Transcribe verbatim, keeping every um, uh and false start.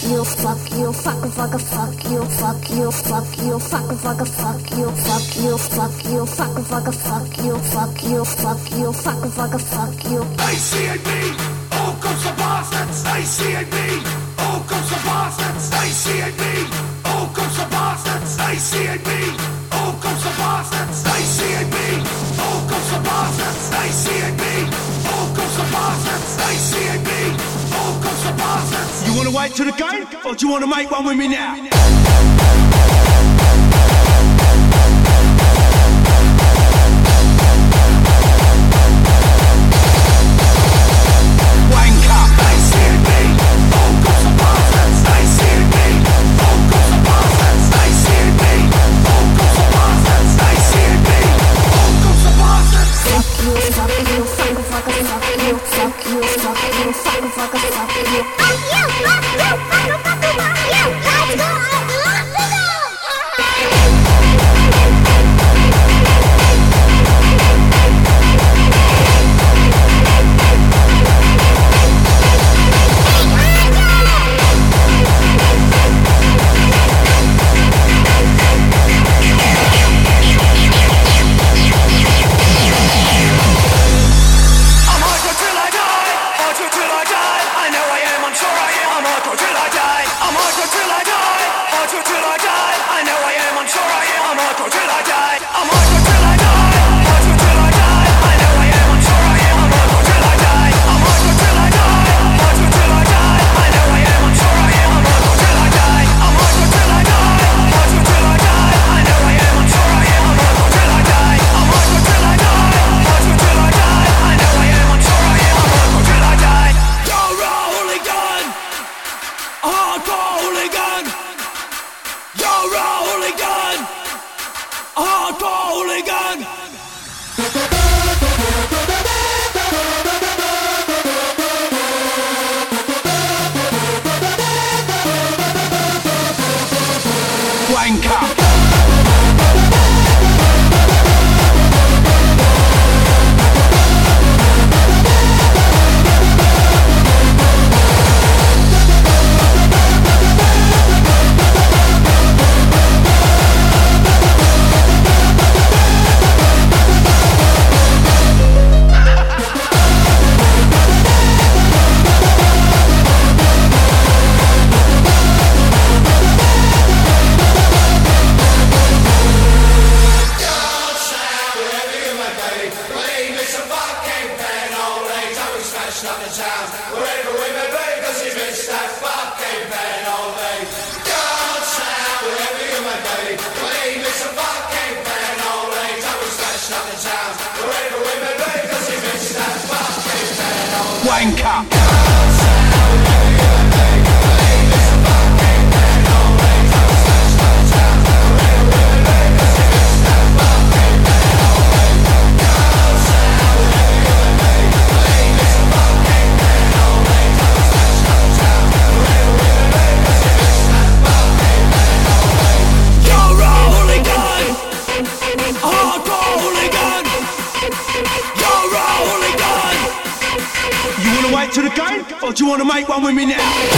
you, fuck you, fuck fuck fuck you, fuck you, fuck you, fuck fuck fuck you, fuck you, fuck you, fuck fuck fuck you, fuck you, fuck you, fuck fuck fuck you. A C A B, all comes the bastards. A C A B, all comes the bastards. A C A B, all comes the bastards. A C A B, all comes the bastards. A C A B, all comes the bastards. A C A B, all comes the bastards. A C A B, all comes the bastards. You wanna wait till the game, or do you wanna make one with me now? To the game, or do you wanna make one with me now?